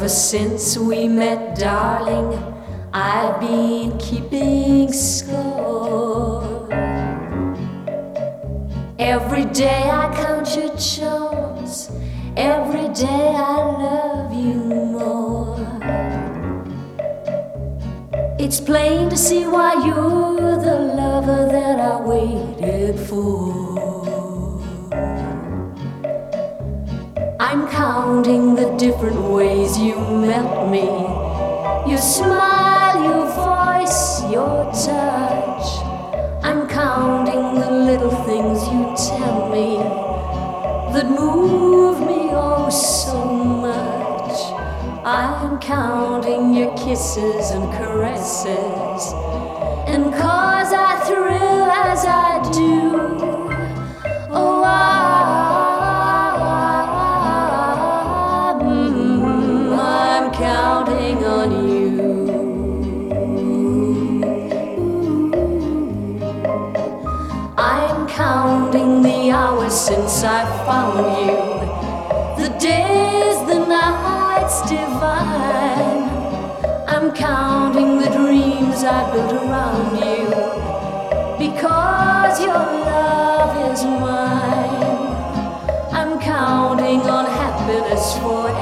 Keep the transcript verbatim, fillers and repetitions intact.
Ever since we met, darling, I've been keeping score. Every day I count your charms, every day I love you more. It's plain to see why you're the lover that I waited for. I'm counting the different ways you met me. Your smile, your voice, your touch. I'm counting the little things you tell me that move me oh so much. I'm counting your kisses and caresses, and cause I thrill as I do. Oh, I counting on you. I'm counting the hours since I found you, the days, the nights divine. I'm counting the dreams I built around you, because your love is mine. I'm counting on happiness forever,